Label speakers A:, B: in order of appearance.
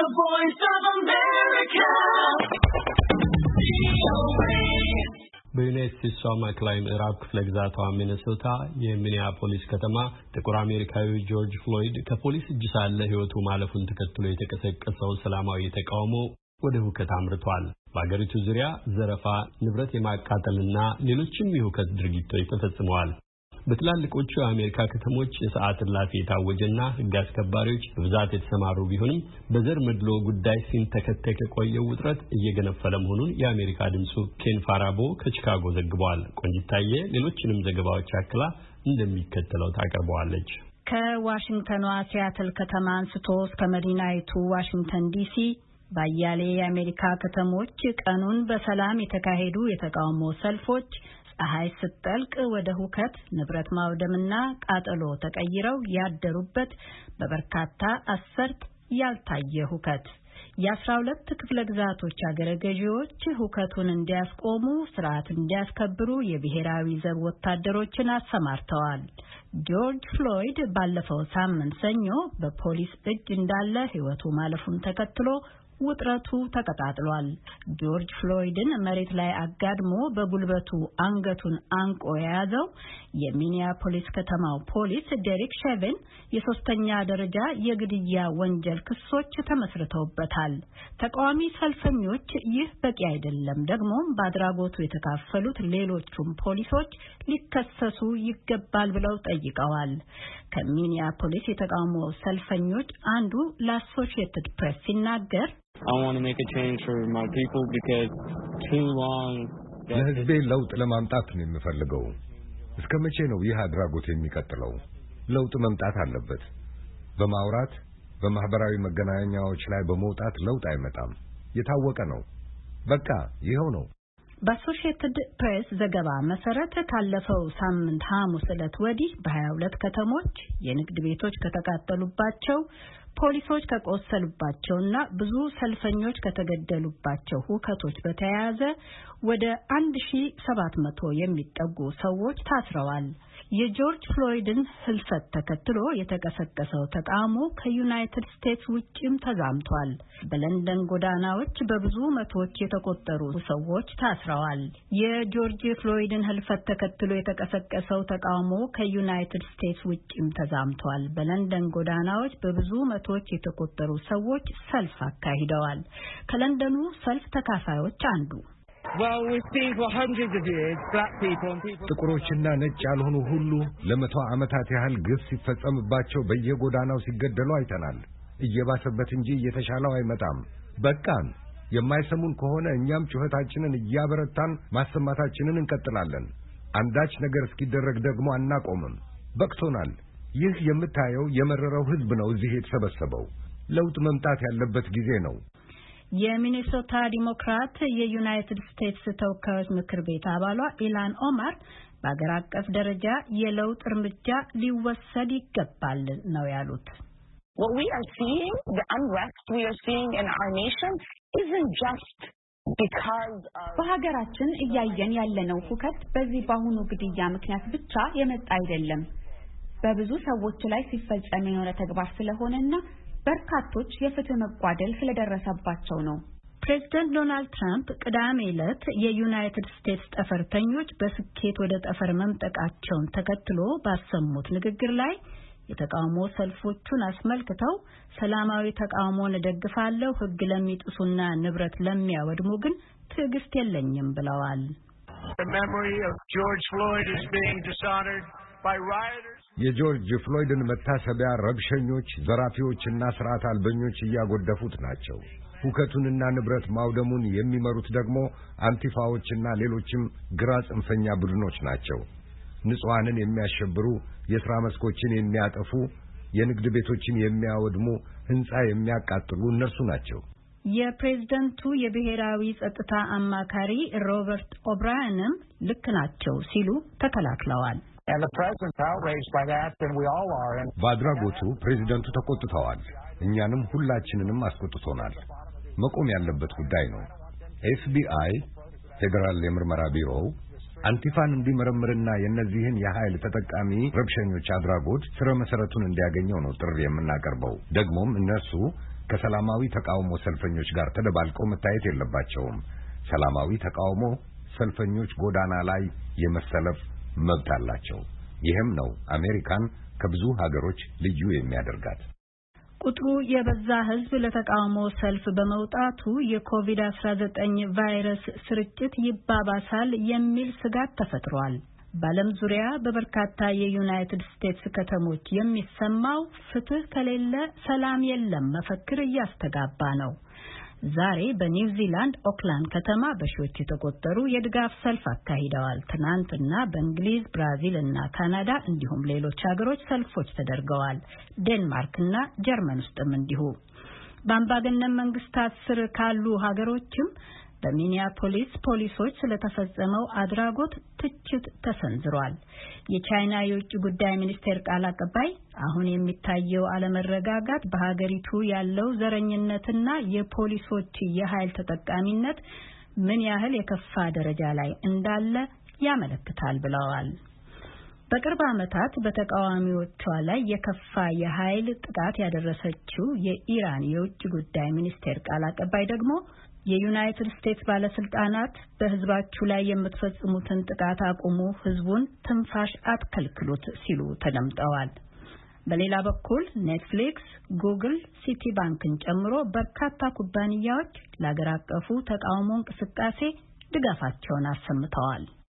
A: The Voice of America. በዩናይትድ ስቴትስ ማዕከላዊ ምዕራብ ክፍለ ግዛቷ ሚኔሶታ የሚኒያፖሊስ ከተማ ጥቁር አሜሪካዊ ጆርጅ ፍሎይድ ከፖሊስ እጅ ሳለ ሕይወቱ ማለፉን ተከትሎ የተቀሰቀሰው ሰላማዊ ተቃውሞ ወደ ሁከት አምርቷል። በአገሪቱ ዙሪያ ዘረፋ፣ ንብረት የማቃጠልና ሌሎችም የሁከት ድርጊቶች ተፈጽመዋል። በትላልቆቹ የአሜሪካ ከተሞች የሰዓት እላፊ የታወጀና ሕግ አስከባሪዎች በብዛት የተሰማሩ ቢሆንም በዘር መድሎ ጉዳይ ሲንተከተክ የቆየው ውጥረት እየገነፈለ መሆኑን የአሜሪካ ድምፁ ኬን ፋራቦ ከቺካጎ ዘግቧል። ቆንጅታየ ሌሎችንም ዘገባዎች አክላ እንደሚከተለው ታቀርበዋለች።
B: ከዋሽንግተኗ ሲያትል ከተማ አንስቶ እስከ መዲናይቱ ዋሽንግተን ዲሲ ባያሌ የአሜሪካ ከተሞች ቀኑን በሰላም የተካሄዱ የተቃውሞ ሰልፎች ፀሐይ ስትጠልቅ ወደ ሁከት፣ ንብረት ማውደምና ቃጠሎ ተቀይረው ያደሩበት በበርካታ አስርት ያልታየ ሁከት። የ12 ክፍለ ግዛቶች አገረ ገዢዎች ሁከቱን እንዲያስቆሙ፣ ስርዓት እንዲያስከብሩ የብሔራዊ ዘብ ወታደሮችን አሰማርተዋል። ጆርጅ ፍሎይድ ባለፈው ሳምንት ሰኞ በፖሊስ እጅ እንዳለ ሕይወቱ ማለፉን ተከትሎ ውጥረቱ ተቀጣጥሏል። ጆርጅ ፍሎይድን መሬት ላይ አጋድሞ በጉልበቱ አንገቱን አንቆ የያዘው የሚኒያፖሊስ ከተማው ፖሊስ ዴሪክ ሼቨን የሶስተኛ ደረጃ የግድያ ወንጀል ክሶች ተመስርተውበታል። ተቃዋሚ ሰልፈኞች ይህ በቂ አይደለም፣ ደግሞ በአድራጎቱ የተካፈሉት ሌሎቹም ፖሊሶች ሊከሰሱ ይገባል ብለው ጠይቀዋል። ከሚኒያፖሊስ የተቃውሞ ሰልፈኞች አንዱ ለአሶሺየትድ ፕሬስ ሲናገር
C: I want to make a change for my people because too long
D: ለህዝቤ ለውጥ ለማምጣት ነው የምፈልገው። እስከ መቼ ነው ይህ አድራጎት የሚቀጥለው? ለውጥ መምጣት አለበት። በማውራት በማህበራዊ መገናኛዎች ላይ በመውጣት ለውጥ አይመጣም። የታወቀ ነው። በቃ ይሄው ነው።
B: በአሶሺየትድ ፕሬስ ዘገባ መሰረት ካለፈው ሳምንት ሐሙስ ዕለት ወዲህ በ22 ከተሞች የንግድ ቤቶች ከተቃጠሉባቸው፣ ፖሊሶች ከቆሰሉባቸውና ብዙ ሰልፈኞች ከተገደሉባቸው ሁከቶች በተያያዘ ወደ 1700 የሚጠጉ ሰዎች ታስረዋል። የጆርጅ ፍሎይድን ህልፈት ተከትሎ የተቀሰቀሰው ተቃውሞ ከዩናይትድ ስቴትስ ውጭም ተዛምቷል። በለንደን ጎዳናዎች በብዙ መቶዎች የተቆጠሩ ሰዎች ታስረዋል። የጆርጅ ፍሎይድን ህልፈት ተከትሎ የተቀሰቀሰው ተቃውሞ ከዩናይትድ ስቴትስ ውጭም ተዛምቷል። በለንደን ጎዳናዎች በብዙ መቶዎች የተቆጠሩ ሰዎች ሰልፍ አካሂደዋል። ከለንደኑ ሰልፍ ተካፋዮች አንዱ
D: ጥቁሮችና ነጭ ያልሆኑ ሁሉ ለመቶ ዓመታት ያህል ግፍ ሲፈጸምባቸው በየጎዳናው ሲገደሉ አይተናል። እየባሰበት እንጂ እየተሻለው አይመጣም። በቃን። የማይሰሙን ከሆነ እኛም ጩኸታችንን እያበረታን ማሰማታችንን እንቀጥላለን። አንዳች ነገር እስኪደረግ ደግሞ አናቆምም። በቅቶናል። ይህ የምታየው የመረረው ህዝብ ነው እዚህ የተሰበሰበው። ለውጥ መምጣት ያለበት ጊዜ ነው።
B: የሚኒሶታ ዲሞክራት የዩናይትድ ስቴትስ ተወካዮች ምክር ቤት አባሏ ኢላን ኦማር በአገር አቀፍ ደረጃ የለውጥ እርምጃ ሊወሰድ ይገባል ነው ያሉት።
E: What we are seeing, the unrest we are seeing in our nation isn't just because of
F: በሀገራችን እያየን ያለነው ሁከት በዚህ በአሁኑ ግድያ ምክንያት ብቻ የመጣ አይደለም። በብዙ ሰዎች ላይ ሲፈጸም የኖረ ተግባር ስለሆነና በርካቶች የፍትህ መጓደል ስለደረሰባቸው ነው።
B: ፕሬዝዳንት ዶናልድ ትራምፕ ቅዳሜ ዕለት የዩናይትድ ስቴትስ ጠፈርተኞች በስኬት ወደ ጠፈር መምጠቃቸውን ተከትሎ ባሰሙት ንግግር ላይ የተቃውሞ ሰልፎቹን አስመልክተው ሰላማዊ ተቃውሞን እደግፋለሁ፣ ህግ ለሚጥሱና ንብረት ለሚያወድሙ ግን ትዕግስት የለኝም ብለዋል።
D: የጆርጅ ፍሎይድን መታሰቢያ ረብሸኞች፣ ዘራፊዎችና ስርዓት አልበኞች እያጎደፉት ናቸው። ሁከቱንና ንብረት ማውደሙን የሚመሩት ደግሞ አንቲፋዎችና ሌሎችም ግራ ጽንፈኛ ቡድኖች ናቸው። ንጹሃንን የሚያሸብሩ፣ የሥራ መስኮችን የሚያጠፉ፣ የንግድ ቤቶችን የሚያወድሙ፣ ህንጻ የሚያቃጥሉ እነርሱ ናቸው።
B: የፕሬዝዳንቱ የብሔራዊ ጸጥታ አማካሪ ሮበርት ኦብራያንም ልክ ናቸው ሲሉ ተከላክለዋል።
D: በአድራጎቱ ፕሬዝዳንቱ ተቆጥተዋል። እኛንም ሁላችንንም አስቆጥቶናል። መቆም ያለበት ጉዳይ ነው። ኤፍቢአይ ፌደራል የምርመራ ቢሮው አንቲፋን እንዲመረምርና የነዚህን የኃይል ተጠቃሚ ረብሸኞች አድራጎት ስረ መሰረቱን እንዲያገኘው ነው ጥሪ የምናቀርበው። ደግሞም እነሱ ከሰላማዊ ተቃውሞ ሰልፈኞች ጋር ተደባልቀው መታየት የለባቸውም። ሰላማዊ ተቃውሞ ሰልፈኞች ጎዳና ላይ የመሰለፍ መብት አላቸው። ይህም ነው አሜሪካን ከብዙ ሀገሮች ልዩ የሚያደርጋት።
B: ቁጥሩ የበዛ ሕዝብ ለተቃውሞ ሰልፍ በመውጣቱ የኮቪድ-19 ቫይረስ ስርጭት ይባባሳል የሚል ስጋት ተፈጥሯል። በዓለም ዙሪያ በበርካታ የዩናይትድ ስቴትስ ከተሞች የሚሰማው ፍትህ ከሌለ ሰላም የለም መፈክር እያስተጋባ ነው። ዛሬ በኒውዚላንድ ኦክላንድ ከተማ በሺዎች የተቆጠሩ የድጋፍ ሰልፍ አካሂደዋል። ትናንትና በእንግሊዝ፣ ብራዚል እና ካናዳ እንዲሁም ሌሎች ሀገሮች ሰልፎች ተደርገዋል። ዴንማርክ እና ጀርመን ውስጥም እንዲሁ። በአምባገነን መንግስታት ስር ካሉ ሀገሮችም በሚኒያፖሊስ ፖሊሶች ስለተፈጸመው አድራጎት ትችት ተሰንዝሯል። የቻይና የውጭ ጉዳይ ሚኒስቴር ቃል አቀባይ አሁን የሚታየው አለመረጋጋት በሀገሪቱ ያለው ዘረኝነትና የፖሊሶች የኃይል ተጠቃሚነት ምን ያህል የከፋ ደረጃ ላይ እንዳለ ያመለክታል ብለዋል። በቅርብ ዓመታት በተቃዋሚዎቿ ላይ የከፋ የኃይል ጥቃት ያደረሰችው የኢራን የውጭ ጉዳይ ሚኒስቴር ቃል አቀባይ ደግሞ የዩናይትድ ስቴትስ ባለስልጣናት በህዝባችሁ ላይ የምትፈጽሙትን ጥቃት አቁሙ፣ ህዝቡን ትንፋሽ አትከልክሉት ሲሉ ተደምጠዋል። በሌላ በኩል ኔትፍሊክስ፣ ጉግል፣ ሲቲ ባንክን ጨምሮ በርካታ ኩባንያዎች ለአገር አቀፉ ተቃውሞ እንቅስቃሴ ድጋፋቸውን አሰምተዋል።